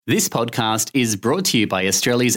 This podcast is brought to you by Australia's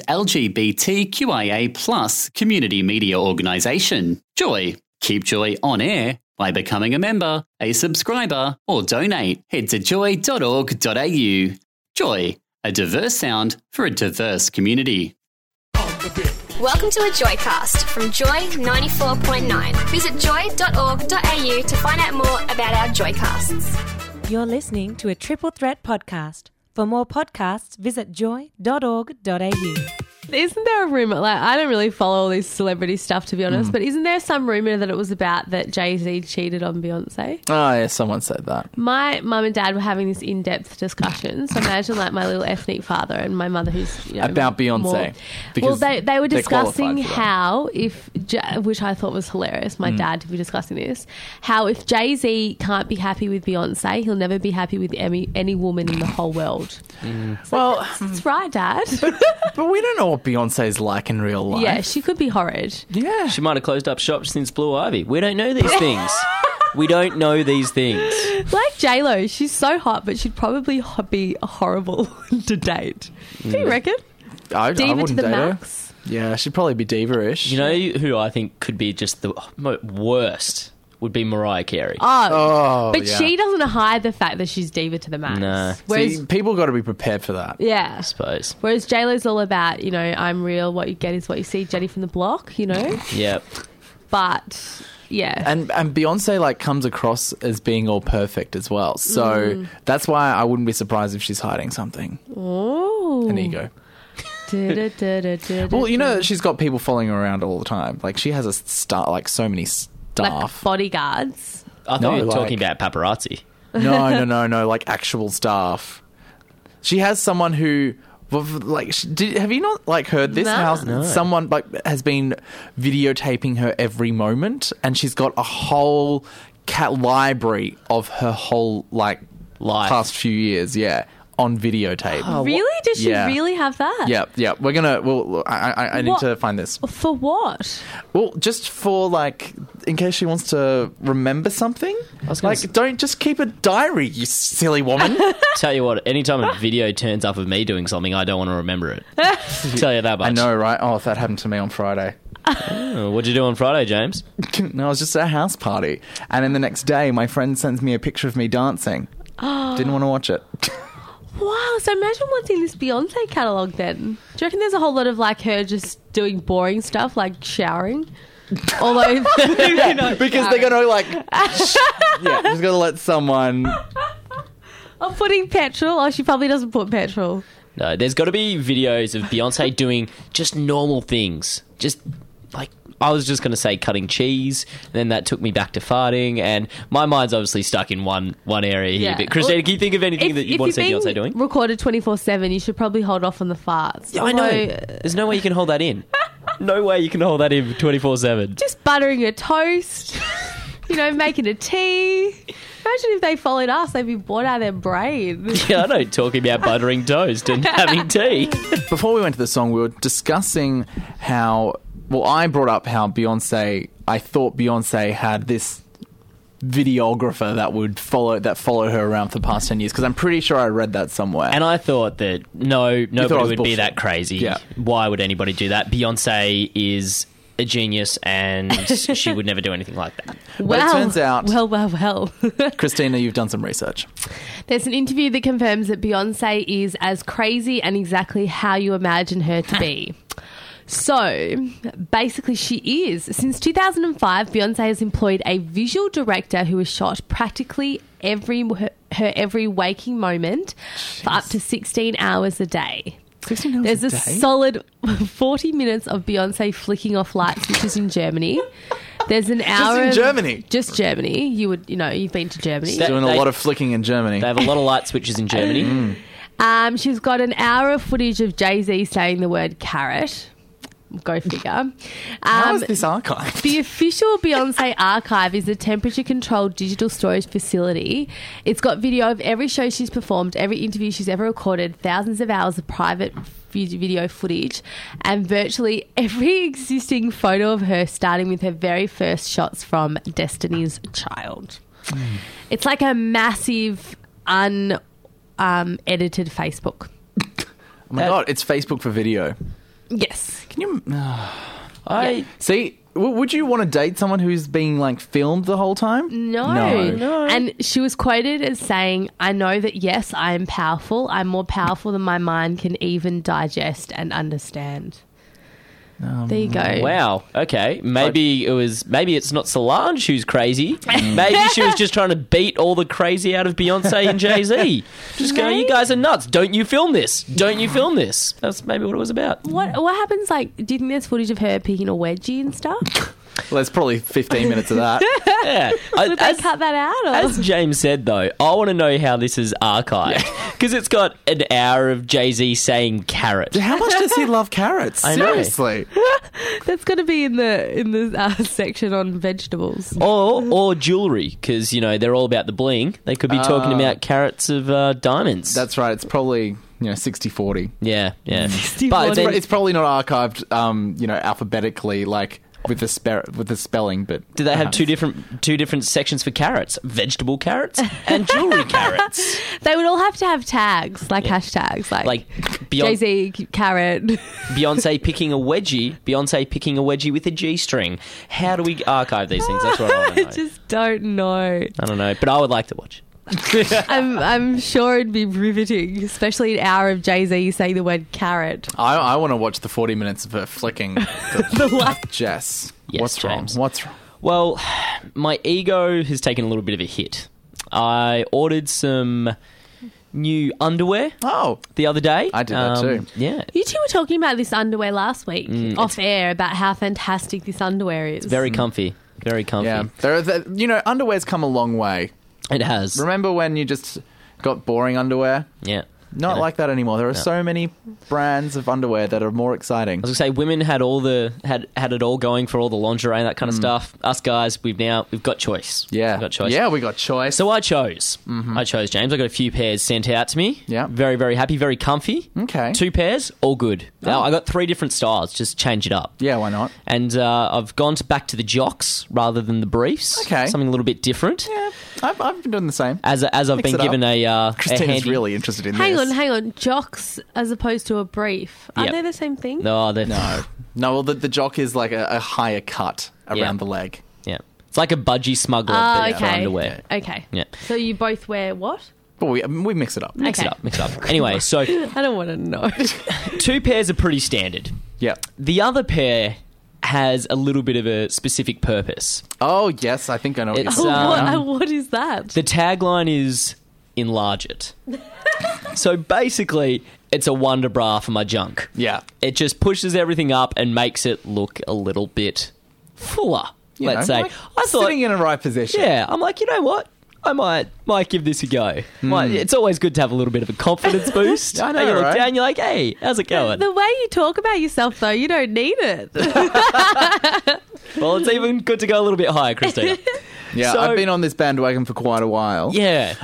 LGBTQIA+ community media organisation, Joy. Keep Joy on air by becoming a member, a subscriber, or donate. Head to joy.org.au. Joy, a diverse sound for a diverse community. Welcome to a Joycast from Joy 94.9. Visit joy.org.au to find out more about our Joycasts. You're listening to a Triple Threat podcast. For more podcasts, visit joy.org.au. Isn't there a rumour, like I don't really follow all this celebrity stuff to be honest, but isn't there some rumour that it was about that Jay-Z cheated on Beyonce? Oh, yeah, someone said that. My mum and dad were having this in-depth discussion, so imagine like my little ethnic father and my mother who's, you know, about Beyonce. Well, they were discussing how which I thought was hilarious, my dad to be discussing this, how if Jay-Z can't be happy with Beyonce, he'll never be happy with any woman in the whole world. Well, That's right, Dad. but we don't know what Beyonce's like in real life. Yeah, she could be horrid. Yeah. She might have closed up shop since Blue Ivy. We don't know these things. We don't know these things. Like J-Lo, she's so hot, but she'd probably be horrible to date. Do you reckon? I Diva wouldn't to the date her. max. Yeah, she'd probably be diva-ish. You know who I think could be just the worst? Would be Mariah Carey. But yeah. she doesn't hide the fact that she's diva to the max. No. Whereas, See, people got to be prepared for that. yeah. I suppose. Whereas J-Lo's all about, you know, I'm real, what you get is what you see, Jenny from the block, you know? Yep. But, yeah. And Beyonce like comes across as being all perfect as well. So that's why I wouldn't be surprised if she's hiding something. Oh. An ego. Well, you know that she's got people following her around all the time. Like she has so many staff. Like bodyguards. I thought No, you were like- talking about paparazzi. No, like actual staff. She has someone who, like, have you not like heard this? No. How No. someone like has been videotaping her every moment, and she's got a whole library of her whole like Life. past few years. Yeah, on videotape. Really? Does she Yeah. really have that? Yeah. We're gonna. Well, I need What? to find this. For what? Well, just for like, in case she wants to remember something. was gonna Like, don't just keep a diary, you silly woman. Tell you what, anytime a video turns up of me doing something, I don't want to remember it. Tell you that much. I know, right? Oh, that happened to me on Friday. Oh, what'd you do on Friday, James? No, I was just at a house party, and then the next day, my friend sends me a picture of me dancing. Didn't want to watch it. Wow, so imagine what's in this Beyonce catalogue then. Do you reckon there's a whole lot of like her just doing boring stuff like showering? Although, Because they're gonna like, she's gonna let someone. or putting petrol. Oh, she probably doesn't put petrol. No, there's got to be videos of Beyonce doing just normal things. Just like, I was just going to say cutting cheese, and then that took me back to farting, and my mind's obviously stuck in one area here. Yeah. But Christina, can you think of anything that you want to see Beyonce doing? Recorded 24/7, you should probably hold off on the farts. Yeah, I know. Although, There's no way you can hold that in. No way you can hold that in 24/7. just buttering a toast, you know, making a tea. Imagine if they followed us, they'd be bored out of their brain. Yeah, I know. Talking about buttering toast and having tea. Before we went to the song, we were discussing how. Well, I brought up how I thought Beyonce had this videographer that follow her around for the past 10 years, because I'm pretty sure I read that somewhere. And I thought that nobody was would be bullshit. that crazy. Yeah. Why would anybody do that? Beyonce is a genius, and she would never do anything like that. But it turns out, Well. Christina, you've done some research. There's an interview that confirms that Beyonce is as crazy and exactly how you imagine her to be. So, basically she is. Since 2005, Beyonce has employed a visual director who has shot practically her every waking moment for up to 16 hours a day. 16 hours There's a a day? solid 40 minutes of Beyonce flicking off light switches in Germany. There's an hour in of- Germany? Just Germany. You've been to Germany. That- Doing a They- lot of flicking in Germany. They have a lot of light switches in Germany. She's got an hour of footage of Jay-Z saying the word carrot. Go figure. How is this archived? The official Beyonce archive is a temperature-controlled digital storage facility. It's got video of every show she's performed, every interview she's ever recorded, thousands of hours of private video footage, and virtually every existing photo of her, starting with her very first shots from Destiny's Child. It's like a massive, unedited Facebook. Oh my God, it's Facebook for video. Yes. Can you... I See, would you want to date someone who's being, like, filmed the whole time? No. And she was quoted as saying, I know that, yes, I am powerful. I'm more powerful than my mind can even digest and understand. There you go. Wow. Okay. Maybe it's not Solange who's crazy. Maybe she was just trying to beat all the crazy out of Beyonce and Jay-Z. Just going, you guys are nuts. Don't you film this? Don't you film this? That's maybe what it was about. What happens, like, do you think there's footage of her picking a wedgie and stuff? Well, there's probably 15 minutes of that. Yeah. Would they cut that out? Or? As James said, though, I want to know how this is archived. Because it's got an hour of Jay-Z saying carrot. How much does he love carrots? I know. Seriously. That's going to be in the section on vegetables. Or jewellery, because, they're all about the bling. They could be talking about carats of diamonds. That's right. It's probably... 60-40. Yeah. But it's probably not archived, alphabetically, like with the spelling. But do they have two different sections for carrots? Vegetable carrots and jewelry carrots. They would all have to have tags, like hashtags, like Jay-Z carrot. Beyonce picking a wedgie with a G-string. How do we archive these things? That's what I want to know. I just don't know. I don't know, but I would like to watch. I'm sure it'd be riveting, especially an hour of Jay-Z saying the word carrot. I want to watch the 40 minutes of her flicking the light. Jess, Yes, what's James. wrong? What's wrong? Well, my ego has taken a little bit of a hit. I ordered some new underwear the other day. I did that too. Yeah. You two were talking about this underwear last week off air about how fantastic this underwear is. Very comfy. Very comfy. Yeah. Underwear's come a long way. It has. Remember when you just got boring underwear? Yeah. Not like that anymore. There are so many brands of underwear that are more exciting. I was going to say, women had had it all going for all the lingerie and that kind of stuff. Us guys, we've got choice. Yeah. We've got choice. Yeah, we got choice. So I chose, James. I got a few pairs sent out to me. Yeah. Very, very happy, very comfy. Okay. 2 pairs, all good. Now, I got 3 different styles, just change it up. Yeah, why not? And I've gone back to the jocks rather than the briefs. Okay. Something a little bit different. Yeah, I've been doing the same. As I've been given a Christina's handy... really interested in Hang this. on. Jocks as opposed to a brief. Are Yep. they the same thing? No, they're... No, well, the jock is like a higher cut around the leg. Yeah. It's like a budgie smuggler but for underwear. Okay. Yeah. So you both wear what? But we mix it up. Mix it up. Anyway, so I don't want to know. 2 pairs are pretty standard. Yeah. The other pair has a little bit of a specific purpose. Oh, yes, I think I know what you're It's, saying. What is that? The tagline is enlarge it. So basically, it's a wonder bra for my junk. Yeah. It just pushes everything up and makes it look a little bit fuller, let's say. Like I thought, sitting in a right position. yeah, I'm like, you know what? I might give this a go. It's always good to have a little bit of a confidence boost. I know, And you look right? down, you're like, hey, how's it going? The way you talk about yourself, though, you don't need it. Well, it's even good to go a little bit higher, Christina. Yeah, So- I've been on this bandwagon for quite a while. Yeah.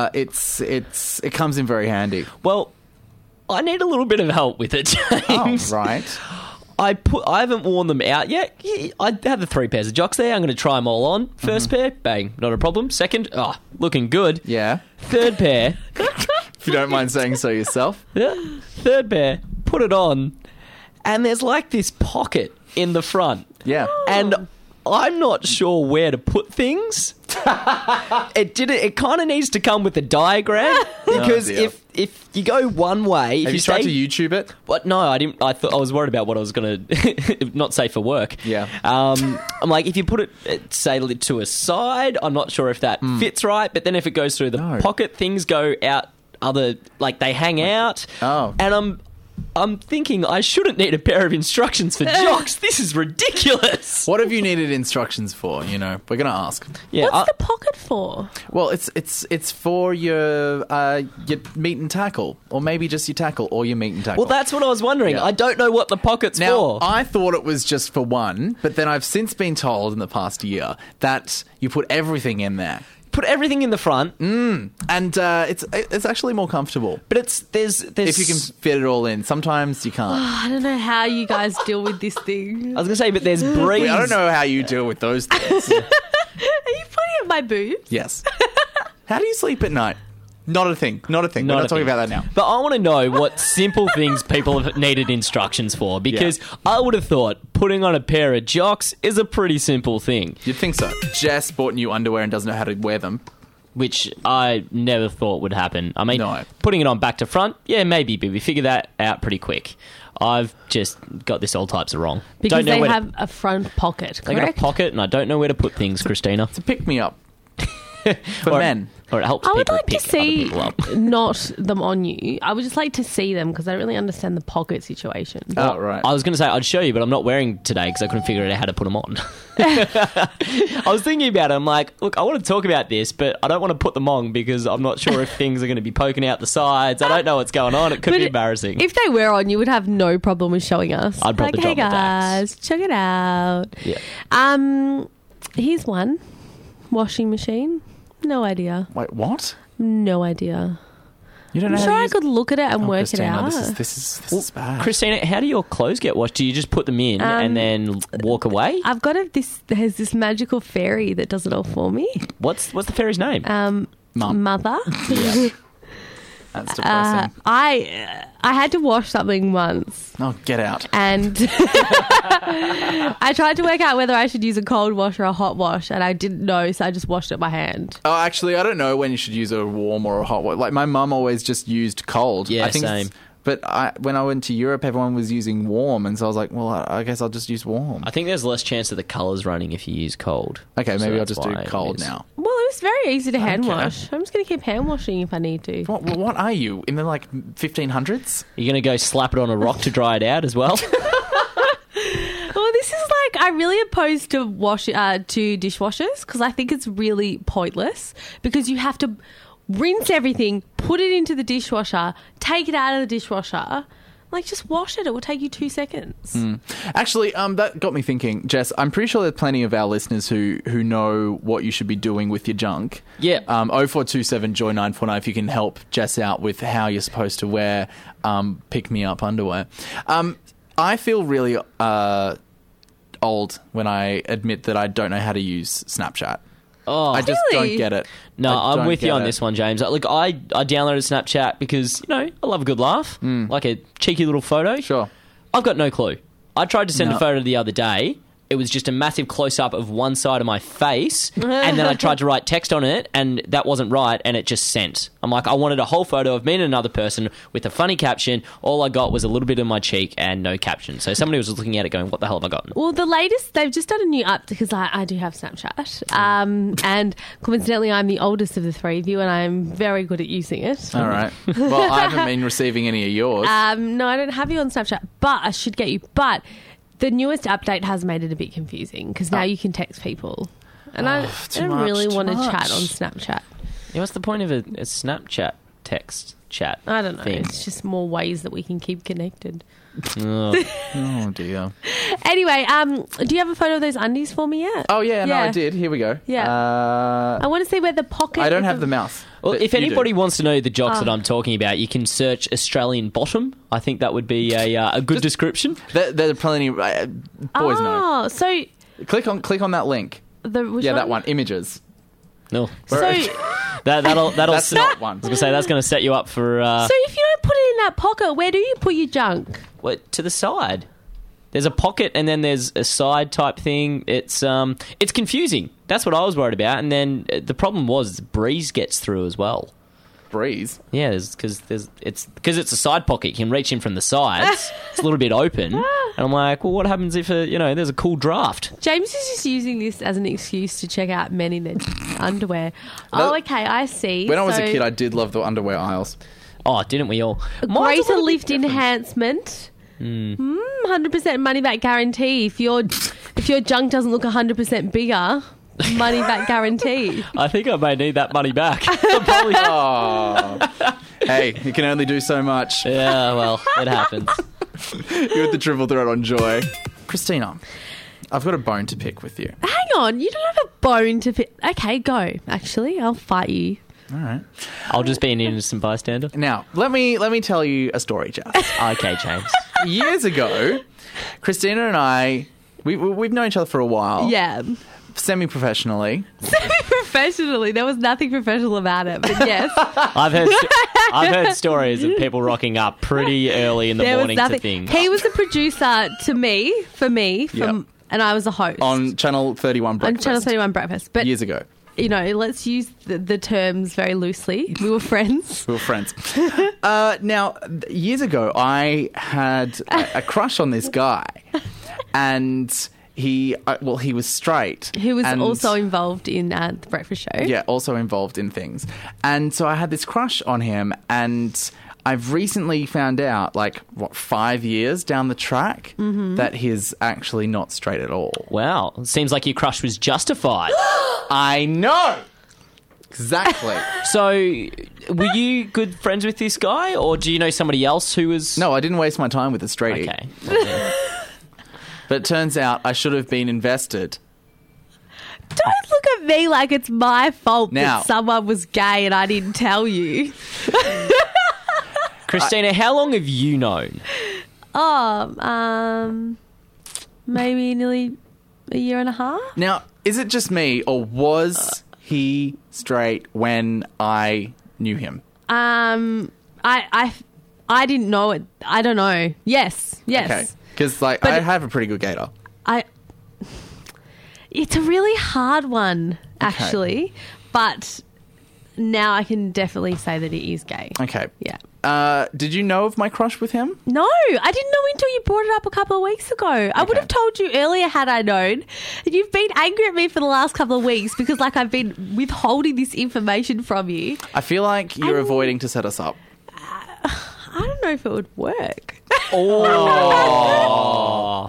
It comes in very handy. Well, I need a little bit of help with it, James. Oh, right. I haven't worn them out yet. I have the 3 pairs of jocks there. I'm going to try them all on. First pair, bang, not a problem. Second, looking good. Yeah. Third pair, If you don't mind saying so yourself. third pair, put it on, and there's like this pocket in the front. Yeah. And I'm not sure where to put things. It kind of needs to come with a diagram because dear. if you go one way, Have you tried to YouTube it? What? No, I didn't. I was worried about what I was going to not say for work. Yeah. I'm like, if you put it, say, to a side, I'm not sure if that fits right. But then if it goes through the pocket, things go out. They hang out. Oh. And I'm thinking I shouldn't need a pair of instructions for jocks. This is ridiculous. What have you needed instructions for? We're going to ask. Yeah. What's the pocket for? Well, it's for your meet and tackle, or maybe just your tackle or your meet and tackle. Well, that's what I was wondering. Yeah. I don't know what the pocket's Now, for. I thought it was just for one, but then I've since been told in the past year that you put everything in there. Put everything in the front, And it's actually more comfortable. but there's If you can fit it all in. Sometimes you can't. I don't know how you guys deal with this thing. I was going to say, but there's breeze. I don't know how you deal with those things. Are you pointing at my boobs? Yes. How do you sleep at night? Not a thing. We're not talking about that now. But I want to know what simple things people have needed instructions for, because I would have thought putting on a pair of jocks is a pretty simple thing, You'd think so. Jess bought new underwear and doesn't know how to wear them. which I never thought would happen. I mean, No. putting it on back to front, yeah, maybe, but we figured that out pretty quick. I've just got this all types of wrong. Because Don't know they where have a front pocket, they got a correct? pocket, and I don't know where to put things, Christina. To pick me up. For men. Or it helps I would people like to pick see other people up. not them on you. I would just like to see them because I don't really understand the pocket situation. Oh, right. I was going to say I'd show you, but I'm not wearing today because I couldn't figure out how to put them on. I was thinking about it. I'm like, look, I want to talk about this, but I don't want to put them on because I'm not sure if things are going to be poking out the sides. I don't know what's going on. It could But be embarrassing. If they were on, you would have no problem with showing us. I'd probably like, hey drop the guys, check it out. Yeah. Here's one. Washing machine. No idea. Wait, what? No idea. You don't I'm know how sure to I use... could look at it and Oh, work Christina, it out. This is bad. Christina, how do your clothes get washed? Do you just put them in and then walk away? I've got there's this magical fairy that does it all for me. What's the fairy's name? Mum. Mother. That's depressing. I had to wash something once, Oh, get out. and I tried to work out whether I should use a cold wash or a hot wash, and I didn't know, so I just washed it by hand. Oh, actually, I don't know when you should use a warm or a hot one. Like, my mum always just used cold. Yeah, I think same. But when I went to Europe, everyone was using warm, and so I was like, well, I guess I'll just use warm. I think there's less chance of the colours running if you use cold. Okay, So maybe I'll that's just do why it cold is. now. Well, it was very easy to hand Okay. wash. I'm just going to keep hand washing if I need to. What are you? In the, 1500s? You're going to go slap it on a rock to dry it out as well? Well, this is like, I'm really opposed to to dishwashers because I think it's really pointless because you have to rinse everything, put it into the dishwasher, take it out of the dishwasher. Like, just wash it. It will take you 2 seconds. Actually, that got me thinking, Jess. I'm pretty sure there's plenty of our listeners who know what you should be doing with your junk. Yeah. 0427 Joy 949 if you can help Jess out with how you're supposed to wear pick me up underwear. I feel really old when I admit that I don't know how to use Snapchat. Oh, I just Really? don't get it. no, I I'm don't with you get on it. this one, James. Look, I downloaded Snapchat because, I love a good laugh. Like a cheeky little photo. Sure. I've got no clue. I tried to send No. a photo the other day. It was just a massive close-up of one side of my face, and then I tried to write text on it, and that wasn't right, and it just sent. I'm like, I wanted a whole photo of me and another person with a funny caption. All I got was a little bit of my cheek and no caption. So somebody was looking at it going, what the hell have I gotten? Well, the latest, they've just done a new update because I do have Snapchat. And coincidentally, I'm the oldest of the three of you and I'm very good at using it. All right. Well, I haven't been receiving any of yours. No, I don't have you on Snapchat, but I should get you. But the newest update has made it a bit confusing because now you can text people. And I too don't much, really too want to much. chat on Snapchat. Yeah, what's the point of a Snapchat text chat? I don't know. thing? It's just more ways that we can keep connected. Oh, dear. Anyway, do you have a photo of those undies for me yet? Oh, yeah, no, Yeah. I did. Here we go. Yeah. I want to see where the pocket... I don't of have the mouse. Well, but if you do. anybody wants to know the jocks that I'm talking about, you can search Australian bottom. I think that would be a good description. There are plenty... boys know. Oh, so... Click on that link. Which That one. Images. No, So... that'll That's set- not one. I was gonna say that's gonna set you up for So if you don't put it in that pocket, where do you put your junk? what, to the side. There's a pocket and then there's a side type thing. It's confusing. That's what I was worried about. And then the problem was breeze gets through as well. Breeze. Yeah, because it's a side pocket. You can reach in from the sides. It's a little bit open, and I'm like, well, what happens if there's a cool draft? James is just using this as an excuse to check out men in their underwear. Oh, okay, I see. When I was a So, kid, I did love the underwear aisles. Oh, didn't we all? Mine's a greater little bit lift different. enhancement. 100% money back guarantee. If your junk doesn't look 100% bigger, money back guarantee. I think I may need that money back. Probably. Oh. Hey, you can only do so much. Yeah, well, it happens. You had the triple threat on Joy. Christina, I've got a bone to pick with you. Hang on, you don't have a bone to fit. Okay, go. Actually, I'll fight you. All right. I'll just be an innocent bystander. Now, let me tell you a story, Jess. Okay, James. Years ago, Christina and I, we've known each other for a while. Yeah. Semi-professionally. professionally. There was nothing professional about it, but yes. I've heard stories of people rocking up pretty early in the morning to things. He was a producer for me, Yep. and I was a host. On Channel 31 Breakfast. On Channel 31 Breakfast. But, Years ago. you know, let's use the terms very loosely. We were friends. We were friends. Now, years ago, I had a crush on this guy, and he was straight. Who was and, also involved in the breakfast show. Yeah, also involved in things. And so I had this crush on him, and I've recently found out, 5 years down the track, that he's actually not straight at all. Wow. Seems like your crush was justified. I know! Exactly. So, were you good friends with this guy, or do you know somebody else who was... No, I didn't waste my time with a straightie. Okay. But it turns out I should have been invested. Don't look at me like it's my fault Now- that someone was gay and I didn't tell you. Christina, how long have you known? Maybe nearly a year and a half. Now, is it just me, or was he straight when I knew him? I didn't know it. I don't know. Yes. Okay. Because, I have a pretty good gator. It's a really hard one, actually. But now I can definitely say that he is gay. Okay. Yeah. Did you know of my crush with him? No, I didn't know until you brought it up a couple of weeks ago. I would have told you earlier had I known. You've been angry at me for the last couple of weeks because, I've been withholding this information from you. I feel like you're avoiding to set us up. I don't know if it would work. Oh.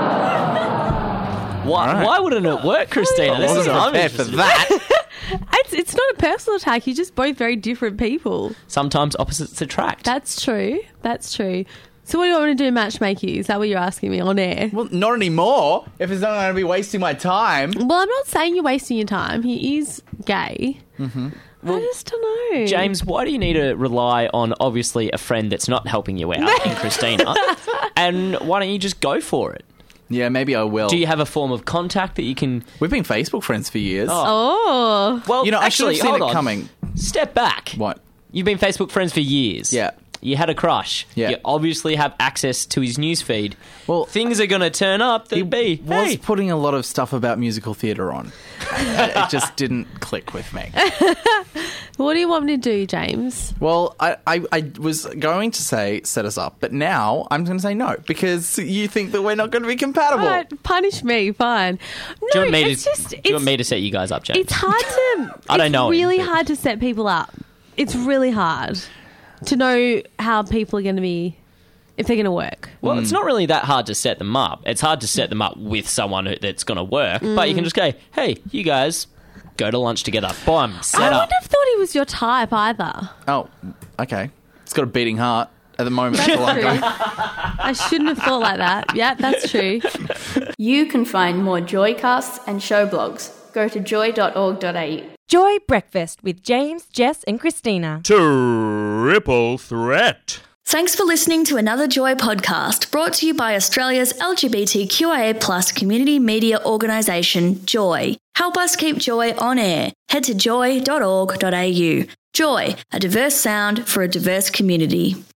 Why wouldn't it work, Christina? This is what I'm prepared for interested in. that. It's not a personal attack. You're just both very different people. Sometimes opposites attract. That's true. So what do you want me to do, matchmake you? Is that what you're asking me on air? Well, not anymore. If it's not going to be wasting my time. Well, I'm not saying you're wasting your time. He is gay. Mm-hmm. I just don't know. James, why do you need to rely on, obviously, a friend that's not helping you out in Christina? And why don't you just go for it? Yeah, maybe I will. Do you have a form of contact that you can... We've been Facebook friends for years. Oh. Well, I should have actually, seen hold it on. coming. Step back. What? You've been Facebook friends for years. Yeah. You had a crush. Yeah. You obviously have access to his newsfeed. Well, things are going to turn up. He Hey. was putting a lot of stuff about musical theatre on. It just didn't click with me. What do you want me to do, James? Well, I was going to say set us up, but now I'm going to say no because you think that we're not going to be compatible. Right, punish me, fine. No, Do you want me it's to, just... do you want me to set you guys up, James? It's hard to... I don't know It's really him, but- hard to set people up. It's really hard to know how people are going to be... if they're going to work. Well, it's not really that hard to set them up. It's hard to set them up with someone that's going to work. But you can just go, hey, you guys go to lunch together. Boom, set I up. wouldn't have thought he was your type either. Oh, okay. It's got a beating heart at the moment. That's true. I shouldn't have thought like that. Yeah, that's true. You can find more Joycasts and show blogs. Go to joy.org.au. Joy Breakfast with James, Jess and Christina. Triple threat. Thanks for listening to another Joy podcast brought to you by Australia's LGBTQIA+ community media organisation, Joy. Help us keep Joy on air. Head to joy.org.au. Joy, a diverse sound for a diverse community.